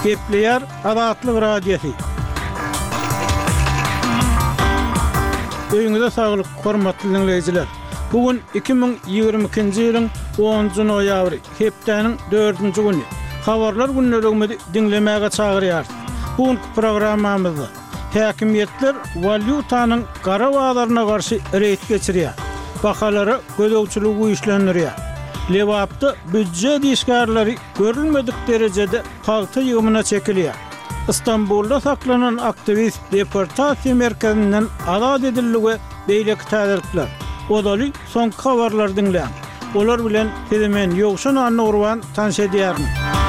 Gepleyer Azatlyk Radiosu. Öýüňizde saglyk, hormatly dinleýijiler. Bugün 2022-nji ýylyň 10-njy noýabry, hepdeniň 4-nji güni. Habarlar günlerimizi dinlemäge çagyrýar. Bugün programmamyzda häkimiýetler valyutanyň gara wagtlaryna garşy reýt geçirýär. Bahalary gödöwçüligi işlendirýär. Lewapda büdjet işgärleri görülmedik derejede palta ýygymyna çekilýär. İstanbul'da saklanan aktivist deportasiya merkezinden azat ediligi beýleki täzelikler. Odaly son habarlar dinleýän. Olar bilen hemen ýogşan anny urwan tanış edýärmi?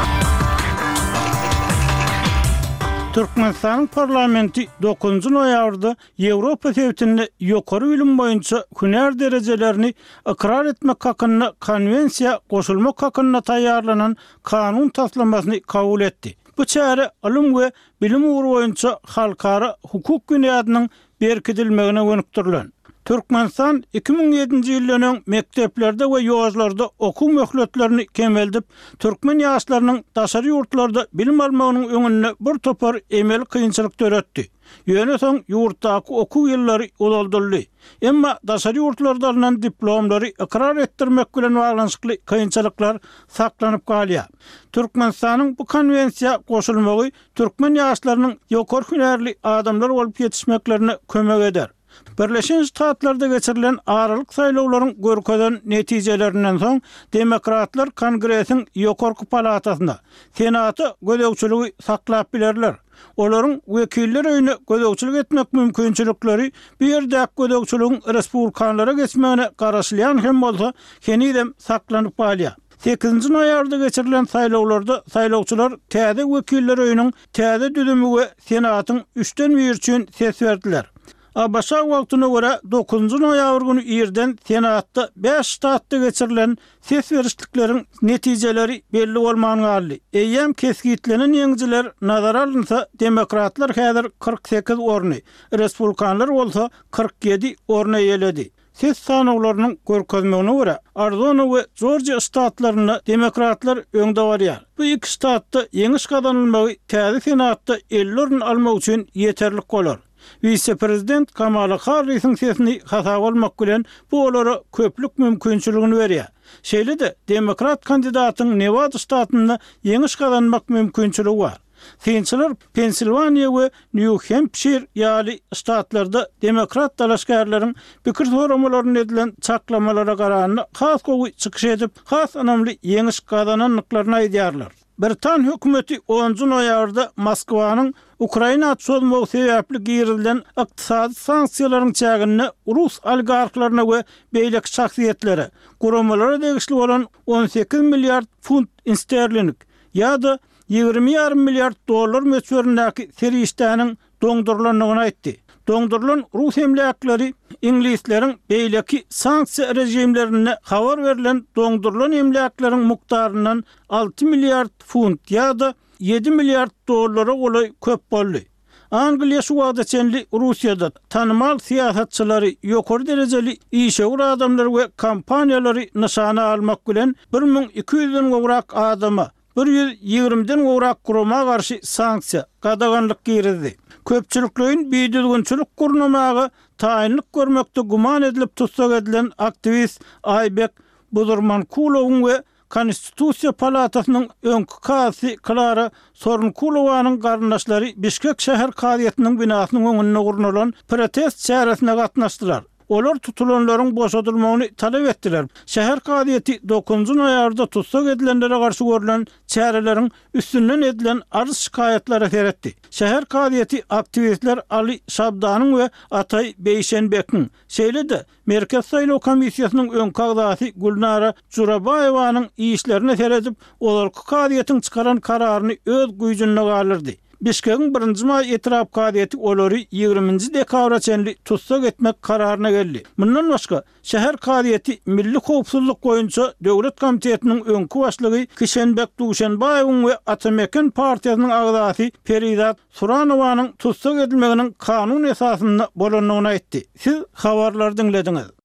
Türkmenistanyň parlamenti 9-njy noýabrda Ýewropa Sewwetinde ýokary bilim boýunça hünär derejelerini ikrar etmek hakyna konwensiýa goşulmak hakyna taýýarlanan kanun taslamasyny kabul etdi. Bu çäre alym we bilim ugrü boýunça halkara hukuk günädiniň berkidilmegine gönükdirilen. Türkmenistan 2007-nji ýylyň mekteplerde we ýozlarda okuw möhletlerini kemeldip, türkmen ýaşlarynyň daşary ýurtlarda bilim almagynyň öňüne bir topar emel kynçylyk töretdi. Ýöne soň ýurtdaky okuw ýyllary uzaldyldy. Emma daşary ýurtlarda alynan diplomlary ikrar etdirmek bilen baglanşykly kynçylyklar saklanyp galýar. Türkmenistanyň bu konwensiýa goşulmagy türkmen ýaşlarynyň ýokary hünärli adamlar bolup ýetişmeklerine kömek eder. Birleşen Ştatlarda geçirilen aralyk saýlawlaryň görkezden netijelerinden soň Demokratlar Kongresiň ýokarky palatasynda Senaty gödöwçüligi saklap bilerler. Olaryň wekiller öýüne gödöwçülik etmek mümkinçilikleri bir ýerde gödöwçüligiň respublikanlara geçmegine garaşlyan hem bolsa henidem saklanyp galýar. 8-nji noýabrda geçirilen saýlawlarda saýlawçylar täze wekiller öýüniň täze düzümi we Senatyň 3-den 1 üçin ses berdiler. Abaşa wagtyna görä 9-njy noýabr güni ýerden Senatda 5 ştatda geçirilen ses berişlikleriň netijeleri belli bolmagyny aldy. Eýem keskitlenen ýeňjiler nazara alynsa, Demokratlar häzir 48 orny, Respublikanlar bolsa 47 orny ýeledi. Ses sanawlarynyň görkezmegine görä Arizona we Georgia ştatlaryna Demokratlar öňde barýar. Bu iki ştatda ýeňiş kazanylmagy täze Senatda 50 orny almak üçin ýeterlik bolar. Vice-prezident Kamala Harris'in sesini hasap almak bilen bu olara köplük mümkinçiligini berýär. Şeýle-de Demokrat kandidatyň Nevada ştatynda ýeňiş kazanmak mümkinçiligi bar. Seňçiler Pensilvaniya we New Hampshire ýaly ştatlarda Demokrat dalaşgarlaryň pikir soramalaryny edilen çaklamalara garanyny has gowy çykyş edip, has önemli ýeňiş kazananlyklaryny aýdýarlar. Britan hökümeti 10-njy noýabrda Moskwanyň Ukraina atşolmagy sebäpli girilen ykdysady sanksiýalaryň çägini Rus oligarklaryna we beýleki şahsiýetlere, guramalara degişli bolan 18 milliard funt sterling ýa-da 20,5 milliard dollar möçberindäki serişdäniň doňdurulanyny aýtdy. Doňdurulan Rus emlakları İngilisleriň beýleki sanksiýa rejimlerine habar berilen doňdurulan emlaklaryň mukdaryndan 6 milliard funt ýa-da 7 milliard dollara golay köp boldy. Angliýa şu wagtda çenli Russiýada tanymal siýasatçylary ýokary derejeli işe adamlar we kompaniýalary nyşana almak bilen 1200-den gowrak adama 120'den gowrak guruma garşy sanksiýa gadaganlyk girdi. Köpçülikleriň beýdilgünçilik gurnamagy taýinlik görmekde guman edilip tutsak edilen aktivist Aybek Budurmankulowyň we Konstitusiýa Palatasynyň öňkü kasy Klara Sorunkulowanyň garyndaşlary Bişkek şäher kadyýatynyň binasynyň öňünde gurnulan protest çäresine gatnaşdylar. Olar tutulanlaryň boşadylmagyny talap etdiler. Şäher kadyýaty 9-njy noýabrda tutsak edilenlere garşy görülen çäreleriň üstünden edilen arz şikayetlere seretdi. Şäher kadyýaty aktivistler Ali Şabdanyň we Atay Beýşenbekiň, şeýle-de Merkez Saýlaw Komissiýasynyň öňkü agzasy Gulnara Jurabaýewanyň işlerine seredip, olarky kadyýatyň çykaran kararyny öz güýjünde galyrdy. Bişkekiň 1-nji may etirap kadyýaty olary 20-nji dekabra çenli tutsak etmek kararyna geldi. Bundan başga şäher kadyýaty milli howpsuzlyk boýunça döwlet komitetiniň öňkü başlygy Kişenbek Duşanbaýewiň we Atamekin partiýasynyň agzasy Peridat Suranowanyň tutsak edilmeginiň kanun esasynda bolanyny aýtdy. Siz habarlary dinlediňiz.